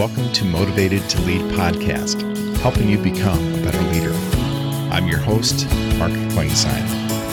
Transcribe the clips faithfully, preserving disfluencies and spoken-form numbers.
Welcome to Motivated to Lead podcast, helping you become a better leader. I'm your host, Mark Klingsheim.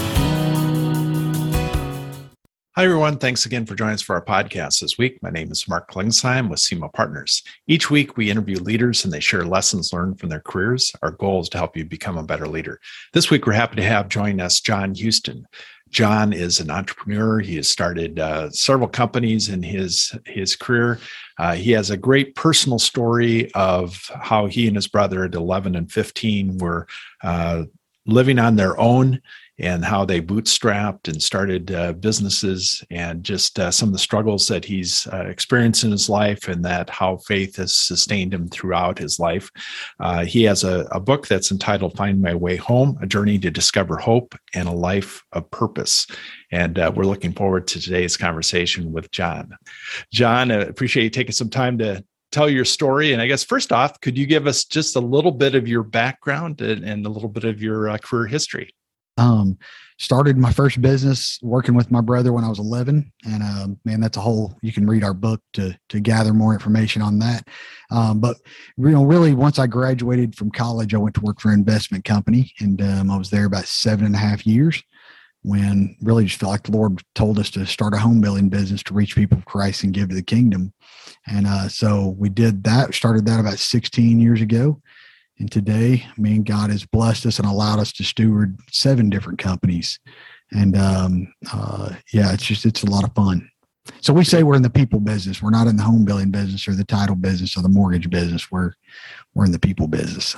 Hi, everyone. Thanks again for joining us for our podcast this week. My name is Mark Klingsheim with SEMA Partners. Each week, we interview leaders and they share lessons learned from their careers. Our goal is to help you become a better leader. This week, we're happy to have join us John Houston. John is an entrepreneur. He has started uh, several companies in his, his career. Uh, he has a great personal story of how he and his brother at eleven and fifteen were uh, living on their own and how they bootstrapped and started uh, businesses, and just uh, some of the struggles that he's uh, experienced in his life, and that how faith has sustained him throughout his life. Uh, he has a, a book that's entitled Find My Way Home, A Journey to Discover Hope and a Life of Purpose. And uh, we're looking forward to today's conversation with John. John, I appreciate you taking some time to tell your story. And I guess first off, could you give us just a little bit of your background and, and a little bit of your uh, career history? Um, started my first business working with my brother when I was eleven. And, um, man, that's a whole, you can read our book to, to gather more information on that. Um, but you know, really once I graduated from college, I went to work for an investment company, and, um, I was there about seven and a half years when really just felt like the Lord told us to start a home building business to reach people of Christ and give to the kingdom. And, uh, so we did that, started that about sixteen years ago. And today, I mean, God has blessed us and allowed us to steward seven different companies. And um, uh, yeah, it's just, it's a lot of fun. So we say we're in the people business. We're not in the home building business or the title business or the mortgage business. We're, we're in the people business.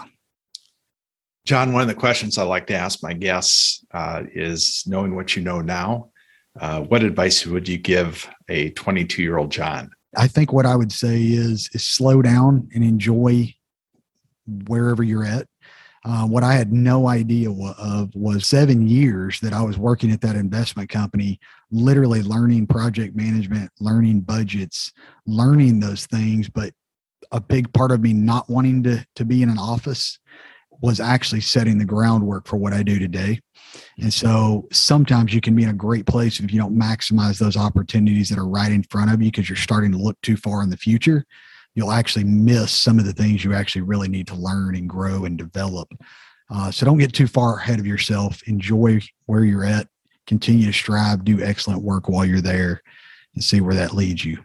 John, one of the questions I like to ask my guests uh, is, knowing what you know now, uh, what advice would you give a twenty-two-year-old John? I think what I would say is, is slow down and enjoy wherever you're at. Uh, what I had no idea of was seven years that I was working at that investment company, literally learning project management, learning budgets, learning those things. But a big part of me not wanting to, to be in an office was actually setting the groundwork for what I do today. And so sometimes you can be in a great place if you don't maximize those opportunities that are right in front of you because you're starting to look too far in the future. You'll actually miss some of the things you actually really need to learn and grow and develop. Uh, so don't get too far ahead of yourself. Enjoy where you're at. Continue to strive, do excellent work while you're there, and see where that leads you.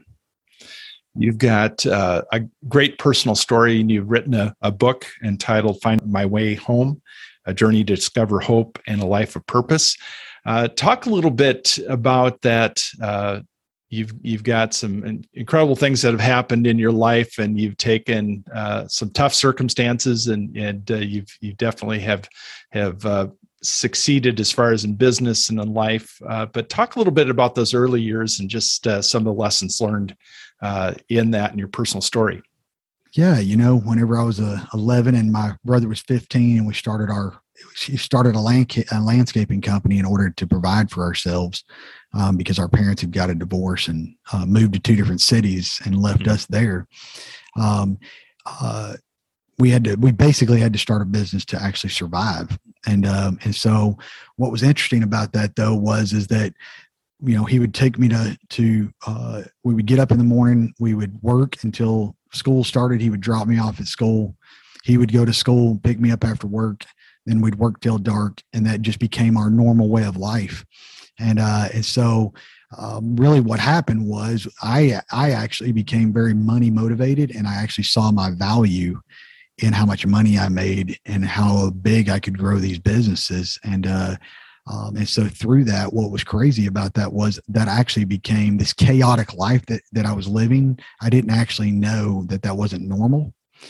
You've got uh, a great personal story, and you've written a, a book entitled Find My Way Home, A Journey to Discover Hope and a Life of Purpose. Uh, talk a little bit about that. Uh, You've you've got some incredible things that have happened in your life, and you've taken uh, some tough circumstances, and and uh, you've you definitely have have uh, succeeded as far as in business and in life. Uh, but talk a little bit about those early years and just uh, some of the lessons learned uh, in that and your personal story. Yeah, you know, whenever I was uh, eleven and my brother was fifteen, and we started our she started a, land, a landscaping company in order to provide for ourselves. Um, because our parents had got a divorce and uh, moved to two different cities and left mm-hmm. us there. Um, uh, we had to, we basically had to start a business to actually survive. And, um, and so what was interesting about that though was, is that, you know, he would take me to, to, uh, we would get up in the morning, we would work until school started. He would drop me off at school. He would go to school, pick me up after work, then we'd work till dark. And that just became our normal way of life. And, uh, and so, um, really what happened was I, I actually became very money motivated, and I actually saw my value in how much money I made and how big I could grow these businesses. And, uh, um, and so through that, what was crazy about that was that actually became this chaotic life that, that I was living. I didn't actually know that that wasn't normal.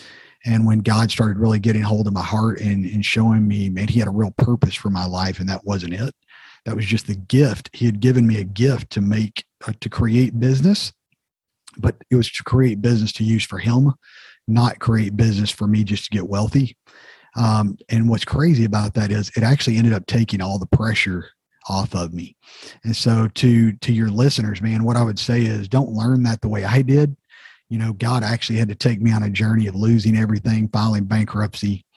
And when God started really getting hold of my heart and, and showing me, man, he had a real purpose for my life, and that wasn't it. That was just the gift. He had given me a gift to make, uh, to create business, but it was to create business to use for him, not create business for me just to get wealthy. Um, and what's crazy about that is it actually ended up taking all the pressure off of me. And so to, to your listeners, man, what I would say is don't learn that the way I did. You know, God actually had to take me on a journey of losing everything, filing bankruptcy,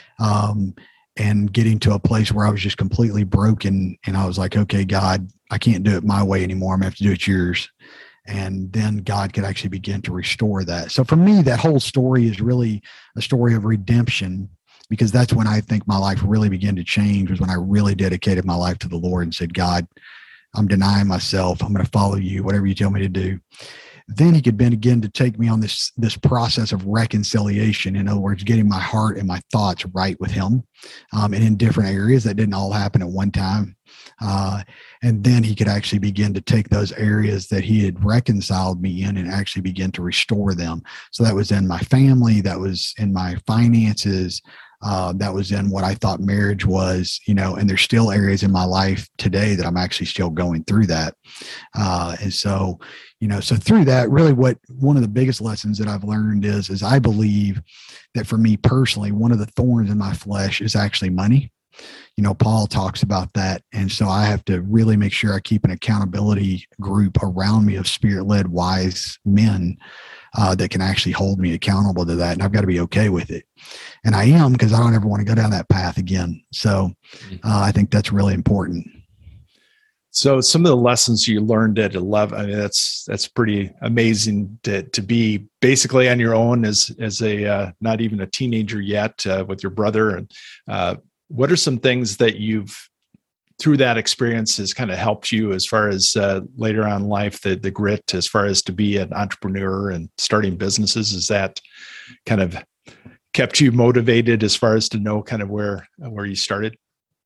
um, and getting to a place where I was just completely broken. And I was like, okay, God, I can't do it my way anymore. I'm gonna have to do it yours. And then God could actually begin to restore that. So for me, that whole story is really a story of redemption, because that's when I think my life really began to change, was when I really dedicated my life to the Lord and said, God, I'm denying myself. I'm going to follow you, whatever you tell me to do. Then he could begin to take me on this, this process of reconciliation. In other words, getting my heart and my thoughts right with him, um, and in different areas. That didn't all happen at one time. Uh, and then he could actually begin to take those areas that he had reconciled me in and actually begin to restore them. So that was in my family, that was in my finances, Uh, that was in what I thought marriage was, you know, and there's still areas in my life today that I'm actually still going through that. Uh, and so, you know, so through that, really what one of the biggest lessons that I've learned is, is I believe that for me personally, one of the thorns in my flesh is actually money. You know, Paul talks about that. And so I have to really make sure I keep an accountability group around me of spirit-led wise men uh, that can actually hold me accountable to that. And I've got to be okay with it. And I am, because I don't ever want to go down that path again. So uh, I think that's really important. So some of the lessons you learned at eleven, I mean, that's, that's pretty amazing to, to be basically on your own as, as a, uh, not even a teenager yet, uh, with your brother. And uh, what are some things that you've, through that experience, has kind of helped you as far as uh, later on in life, the, the grit, as far as to be an entrepreneur and starting businesses? Is that kind of kept you motivated as far as to know kind of where, where you started?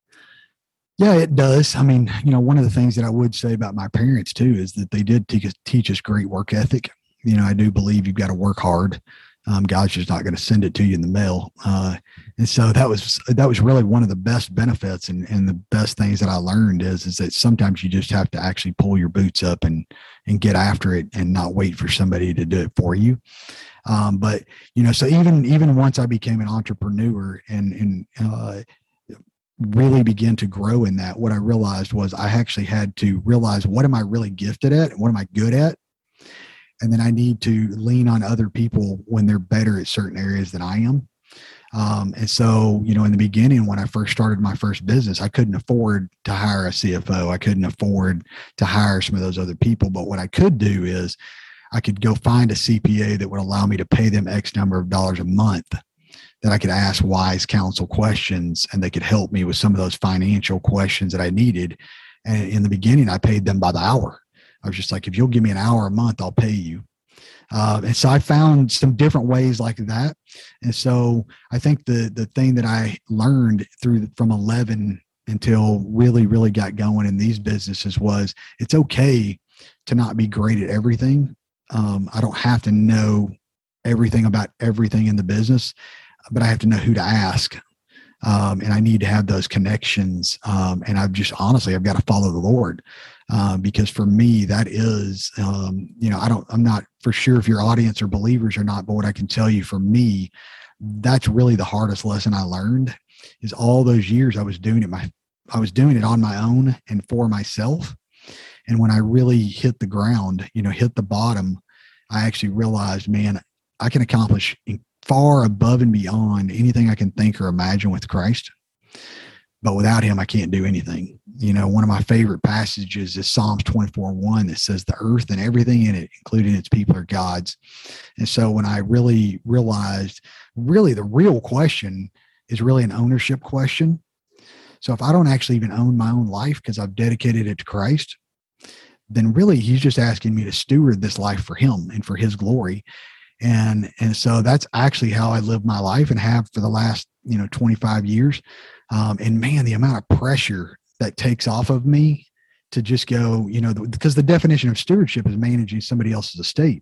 Yeah, it does. I mean, you know, one of the things that I would say about my parents too, is that they did teach us, teach us great work ethic. You know, I do believe you've got to work hard. Um, God's just not going to send it to you in the mail. Uh, and so that was, that was really one of the best benefits. And, and the best things that I learned is, is that sometimes you just have to actually pull your boots up and, and get after it and not wait for somebody to do it for you. Um, but, you know, so even, even once I became an entrepreneur and, and, uh, really begin to grow in that, what I realized was I actually had to realize, what am I really gifted at? And what am I good at? And then I need to lean on other people when they're better at certain areas than I am. Um, and so, you know, in the beginning, when I first started my first business, I couldn't afford to hire a C F O. I couldn't afford to hire some of those other people. But what I could do is I could go find a C P A that would allow me to pay them X number of dollars a month, that I could ask wise counsel questions, and they could help me with some of those financial questions that I needed. And in the beginning, I paid them by the hour. I was just like, if you'll give me an hour a month, I'll pay you. Uh, and so I found some different ways like that. And so I think the the thing that I learned through from eleven until really, really got going in these businesses was, it's okay to not be great at everything. Um, I don't have to know everything about everything in the business, but I have to know who to ask. Um, and I need to have those connections. Um, and I've just, honestly, I've got to follow the Lord. Uh, because for me, that is, um, you know, I don't, I'm not for sure if your audience are believers or not, but what I can tell you for me, that's really the hardest lesson I learned, is all those years I was doing it. My, I was doing it on my own and for myself. And when I really hit the ground, you know, hit the bottom, I actually realized, man, I can accomplish far above and beyond anything I can think or imagine with Christ. But without him, I can't do anything. You know, one of my favorite passages is Psalms twenty-four one that says the earth and everything in it, including its people, are God's. And so when I really realized, really the real question is really an ownership question. So if I don't actually even own my own life because I've dedicated it to Christ, then really he's just asking me to steward this life for him and for his glory. And, and so that's actually how I live my life and have for the last, you know, twenty-five years. Um, and man, the amount of pressure that takes off of me to just go, you know, because the definition of stewardship is managing somebody else's estate.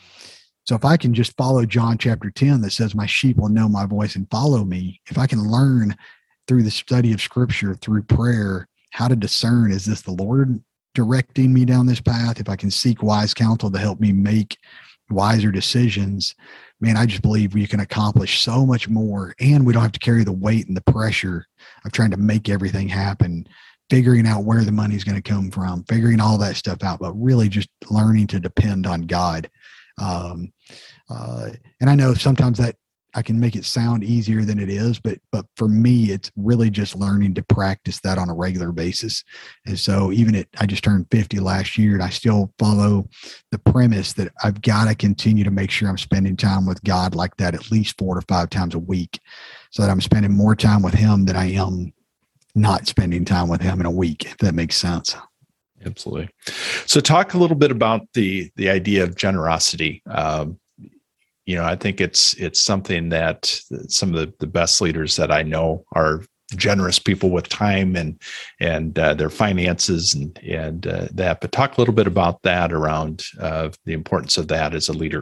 So if I can just follow John chapter ten that says my sheep will know my voice and follow me, if I can learn through the study of scripture, through prayer, how to discern, is this the Lord directing me down this path? If I can seek wise counsel to help me make wiser decisions, man, I just believe we can accomplish so much more, and we don't have to carry the weight and the pressure of trying to make everything happen, figuring out where the money's going to come from, figuring all that stuff out, but really just learning to depend on God. Um, uh, and I know sometimes that I can make it sound easier than it is, but but for me, it's really just learning to practice that on a regular basis. And so even at, I just turned fifty last year, and I still follow the premise that I've got to continue to make sure I'm spending time with God like that at least four to five times a week, so that I'm spending more time with him than I am not spending time with him in a week, if that makes sense. Absolutely. So talk a little bit about the the idea of generosity. Um, you know, I think it's it's something that some of the, the best leaders that I know are generous people with time and and uh, their finances and and uh, that. But talk a little bit about that around uh, the importance of that as a leader.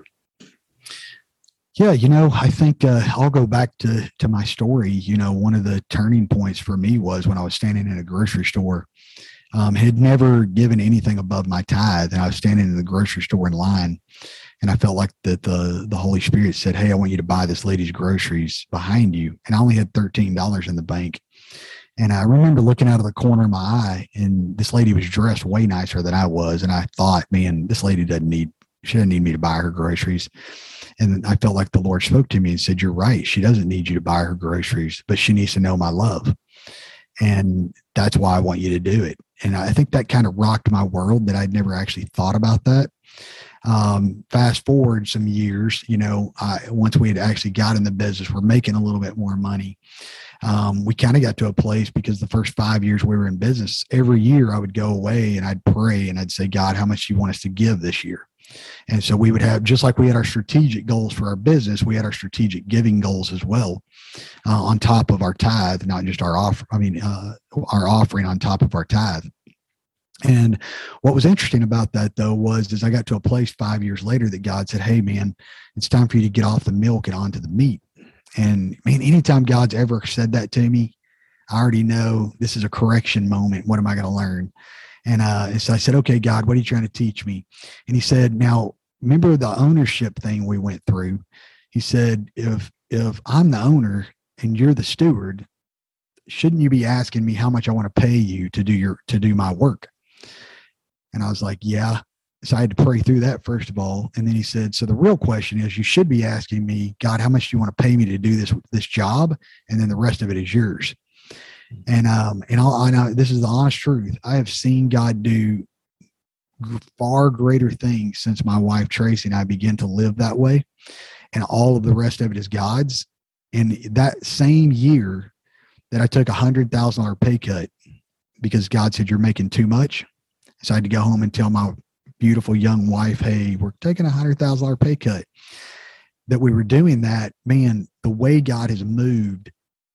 Yeah, you know, I think uh, I'll go back to to my story. You know, one of the turning points for me was when I was standing in a grocery store. Um, had never given anything above my tithe, and I was standing in the grocery store in line, and I felt like that the the Holy Spirit said, "Hey, I want you to buy this lady's groceries behind you." And I only had thirteen dollars in the bank, and I remember looking out of the corner of my eye, and this lady was dressed way nicer than I was, and I thought, "Man, this lady doesn't need she doesn't need me to buy her groceries." And I felt like the Lord spoke to me and said, "You're right. She doesn't need you to buy her groceries, but she needs to know my love. And that's why I want you to do it." And I think that kind of rocked my world, that I'd never actually thought about that. Um, fast forward some years, you know, I, once we had actually got in the business, we're making a little bit more money. Um, we kind of got to a place, because the first five years we were in business, every year I would go away and I'd pray and I'd say, "God, how much do you want us to give this year?" And so we would have, just like we had our strategic goals for our business, we had our strategic giving goals as well, uh, on top of our tithe, not just our offer. I mean, uh, our offering on top of our tithe. And what was interesting about that, though, was as I got to a place five years later that God said, "Hey, man, it's time for you to get off the milk and onto the meat." And man, anytime God's ever said that to me, I already know this is a correction moment. What am I going to learn? And, uh, and so I said, "Okay, God, what are you trying to teach me?" And he said, "Now, remember the ownership thing we went through?" He said, if, if I'm the owner and you're the steward, shouldn't you be asking me how much I want to pay you to do your, to do my work? And I was like, "Yeah." So I had to pray through that first of all. And then he said, "So the real question is, you should be asking me, God, how much do you want to pay me to do this, this job? And then the rest of it is yours." And, um, and I'll, I know this is the honest truth. I have seen God do far greater things since my wife, Tracy, and I began to live that way. And all of the rest of it is God's. And that same year that I took a hundred thousand dollar pay cut because God said, "You're making too much." So I had to go home and tell my beautiful young wife, "Hey, we're taking a hundred thousand dollar pay cut." That we were doing that, man, the way God has moved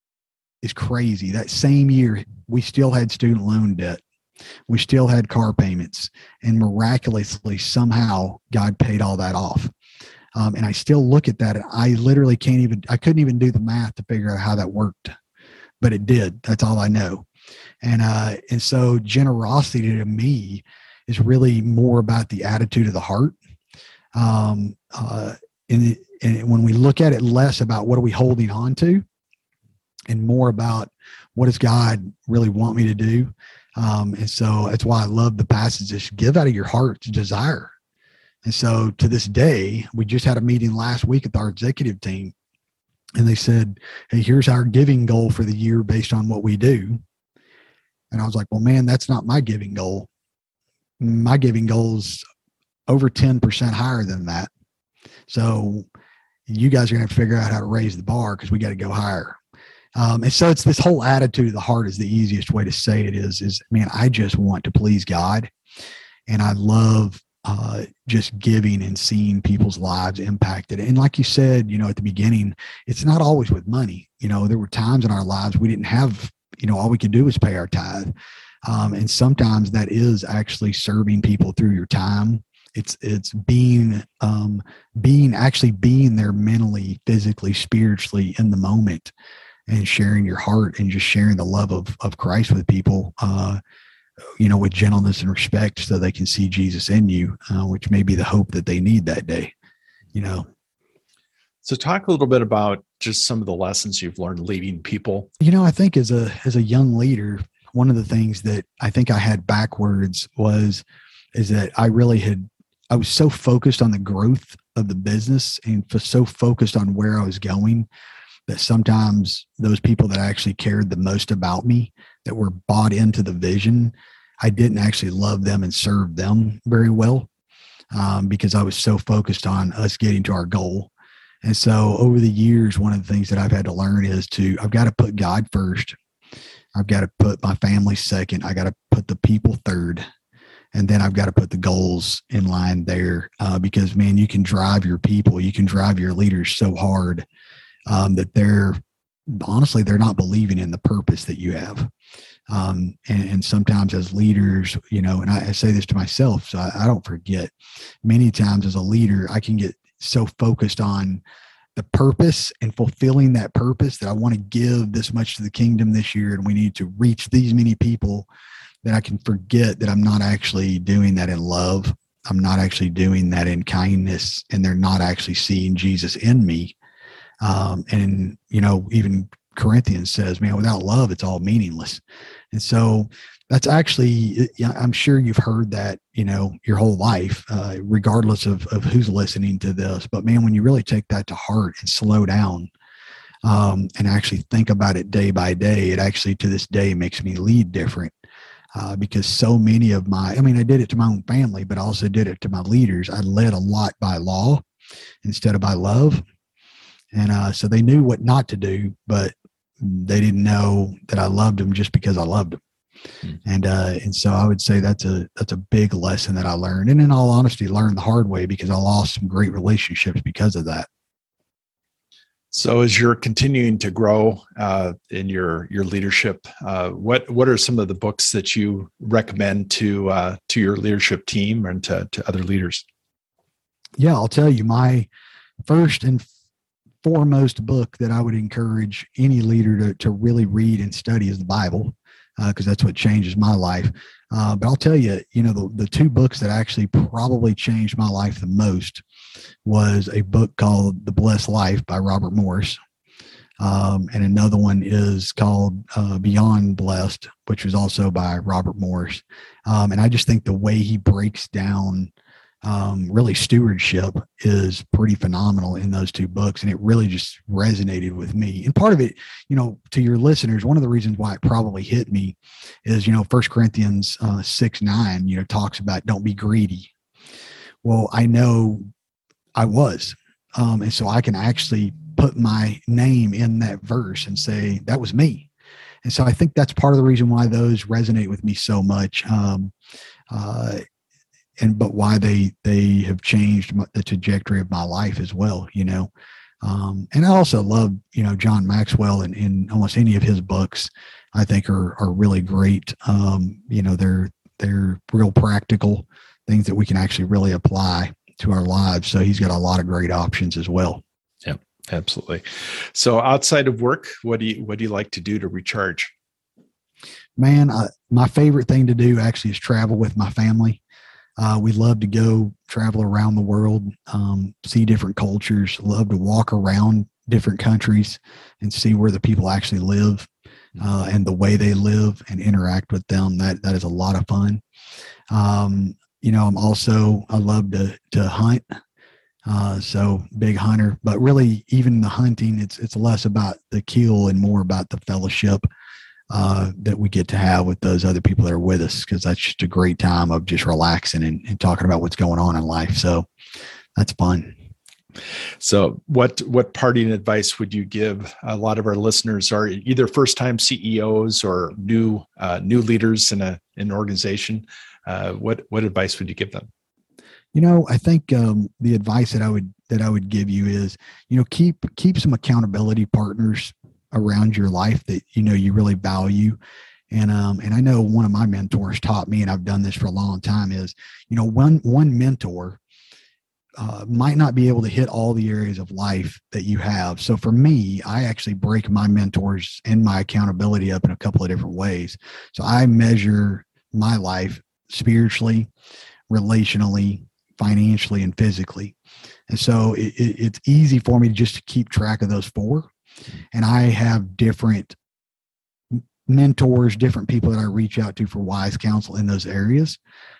is crazy. That same year, we still had student loan debt. We still had car payments, and miraculously, somehow God paid all that off. Um, and I still look at that, and I literally can't even, I couldn't even do the math to figure out how that worked, but it did. That's all I know. And, uh, and so generosity to me is really more about the attitude of the heart. Um, uh, and, and when we look at it less about what are we holding on to, and more about what does God really want me to do. Um, and so that's why I love the passage, just give out of your heart's desire. And so to this day, we just had a meeting last week with our executive team, and they said, "Hey, here's our giving goal for the year based on what we do." And I was like, "Well, man, that's not my giving goal. My giving goal is over ten percent higher than that. So you guys are going to have to figure out how to raise the bar, because we got to go higher." Um, and so it's this whole attitude of the heart is the easiest way to say it is, is, man, I just want to please God. And I love uh, just giving and seeing people's lives impacted. And like you said, you know, at the beginning, it's not always with money. You know, there were times in our lives we didn't have, you know, all we could do was pay our tithe. Um, and sometimes that is actually serving people through your time. It's, it's being, um, being actually being there mentally, physically, spiritually in the moment, and sharing your heart and just sharing the love of, of Christ with people, uh, you know, with gentleness and respect, so they can see Jesus in you, uh, which may be the hope that they need that day, you know. So talk a little bit about just some of the lessons you've learned leading people. You know, I think as a, as a young leader, one of the things that I think I had backwards was, is that I really had, I was so focused on the growth of the business and f- so focused on where I was going that sometimes those people that actually cared the most about me, that were bought into the vision, I didn't actually love them and serve them very well um, because I was so focused on us getting to our goal. And so over the years, one of the things that I've had to learn is to, I've got to put God first. I've got to put my family second. I got to put the people third. And then I've got to put the goals in line there uh, because, man, you can drive your people, you can drive your leaders so hard um, that they're, honestly, they're not believing in the purpose that you have. Um, and, and sometimes as leaders, you know, and I, I say this to myself, so I, I don't forget, many times as a leader, I can get so focused on the purpose and fulfilling that purpose that I want to give this much to the kingdom this year, and we need to reach these many people, that I can forget that I'm not actually doing that in love. I'm not actually doing that in kindness, and they're not actually seeing Jesus in me. Um, and, you know, even Corinthians says, man, without love, it's all meaningless. And so that's actually, I'm sure you've heard that, you know, your whole life, uh, regardless of, of who's listening to this. But man, when you really take that to heart and slow down um, and actually think about it day by day, it actually to this day makes me lead different. Uh, because so many of my, I mean, I did it to my own family, but I also did it to my leaders. I led a lot by law instead of by love. And uh, so they knew what not to do, but they didn't know that I loved them just because I loved them. Mm. And uh, and so I would say that's a that's a big lesson that I learned, and in all honesty, learned the hard way because I lost some great relationships because of that. So as you're continuing to grow uh, in your your leadership, uh, what what are some of the books that you recommend to uh, to your leadership team and to, to other leaders? Yeah, I'll tell you, my first and foremost book that I would encourage any leader to, to really read and study is the Bible, because uh, that's what changes my life. Uh, but I'll tell you, you know, the, the two books that actually probably changed my life the most was a book called The Blessed Life by Robert Morris. Um, and another one is called uh, Beyond Blessed, which was also by Robert Morris. Um, and I just think the way he breaks down Um, really stewardship is pretty phenomenal in those two books. And it really just resonated with me. And part of it, you know, to your listeners, one of the reasons why it probably hit me is, you know, First Corinthians uh, six, nine, you know, talks about don't be greedy. Well, I know I was. Um, and so I can actually put my name in that verse and say, that was me. And so I think that's part of the reason why those resonate with me so much. Um, uh, And but why they they have changed the trajectory of my life as well, you know. Um, and I also love, you know, John Maxwell and in almost any of his books, I think are are really great. Um, you know, they're they're real practical things that we can actually really apply to our lives. So he's got a lot of great options as well. Yeah, absolutely. So outside of work, what do you what do you like to do to recharge? Man, I, my favorite thing to do actually is travel with my family. Uh, we love to go travel around the world, um, see different cultures, love to walk around different countries and see where the people actually live uh, and the way they live and interact with them. That that is a lot of fun. Um, you know, I'm also, I love to to hunt. Uh, so big hunter, but really even the hunting, it's it's less about the kill and more about the fellowship Uh, that we get to have with those other people that are with us, because that's just a great time of just relaxing and, and talking about what's going on in life. So that's fun. So what what parting advice would you give? A lot of our listeners are either first-time C E Os or new uh, new leaders in a in an organization. Uh, what what advice would you give them? You know, I think um, the advice that I would that I would give you is, you know, keep keep some accountability partners around your life that, you know, you really value. And, um, and I know one of my mentors taught me, and I've done this for a long time, is, you know, one, one mentor uh, might not be able to hit all the areas of life that you have. So for me, I actually break my mentors and my accountability up in a couple of different ways. So I measure my life spiritually, relationally, financially, and physically. And so it, it, it's easy for me to just to keep track of those four. And I have different mentors, different people that I reach out to for wise counsel in those areas.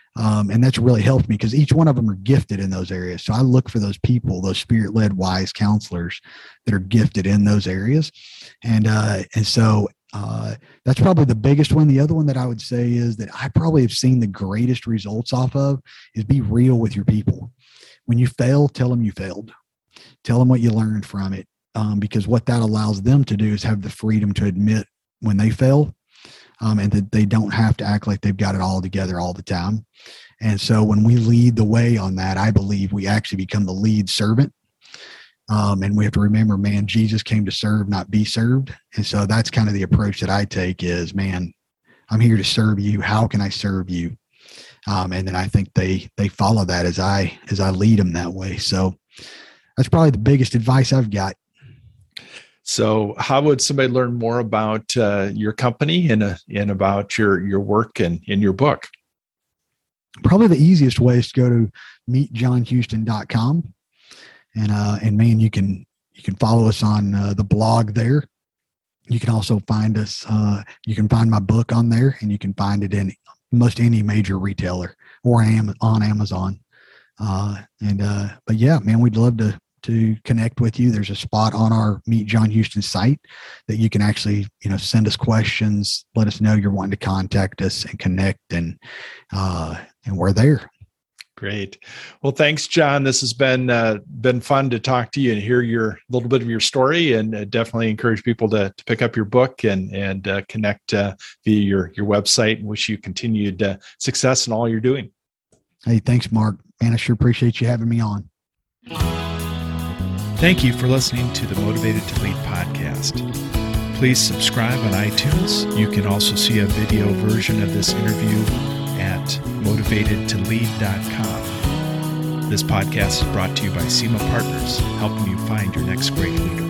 Um, and that's really helped me because each one of them are gifted in those areas. So I look for those people, those spirit-led wise counselors that are gifted in those areas. And, uh, and so, uh, that's probably the biggest one. The other one that I would say is that I probably have seen the greatest results off of is be real with your people. When you fail, tell them you failed. Tell them what you learned from it. Um, because what that allows them to do is have the freedom to admit when they fail, um, and that they don't have to act like they've got it all together all the time. And so when we lead the way on that, I believe we actually become the lead servant. Um, and we have to remember, man, Jesus came to serve, not be served. And so that's kind of the approach that I take is, man, I'm here to serve you. How can I serve you? Um, and then I think they, they follow that as I, as I lead them that way. So that's probably the biggest advice I've got. So how would somebody learn more about uh, your company and, uh, and about your, your work and in your book? Probably the easiest way is to go to meet john houston dot com. And, uh, and man, you can, you can follow us on uh, the blog there. You can also find us, uh, you can find my book on there, and you can find it in most any major retailer or on Amazon. Uh, and, uh, but yeah, man, we'd love to, to connect with you. There's a spot on our Meet John Houston site that you can actually, you know, send us questions, let us know you're wanting to contact us and connect, and, uh, and we're there. Great. Well, thanks, John. This has been uh, been fun to talk to you and hear your little bit of your story, and uh, definitely encourage people to, to pick up your book and and uh, connect uh, via your your website. Wish you continued uh, success in all you're doing. Hey, thanks, Mark. Man, I sure appreciate you having me on. Thank you for listening to the Motivated to Lead podcast. Please subscribe on iTunes. You can also see a video version of this interview at motivated to lead dot com. This podcast is brought to you by SEMA Partners, helping you find your next great leader.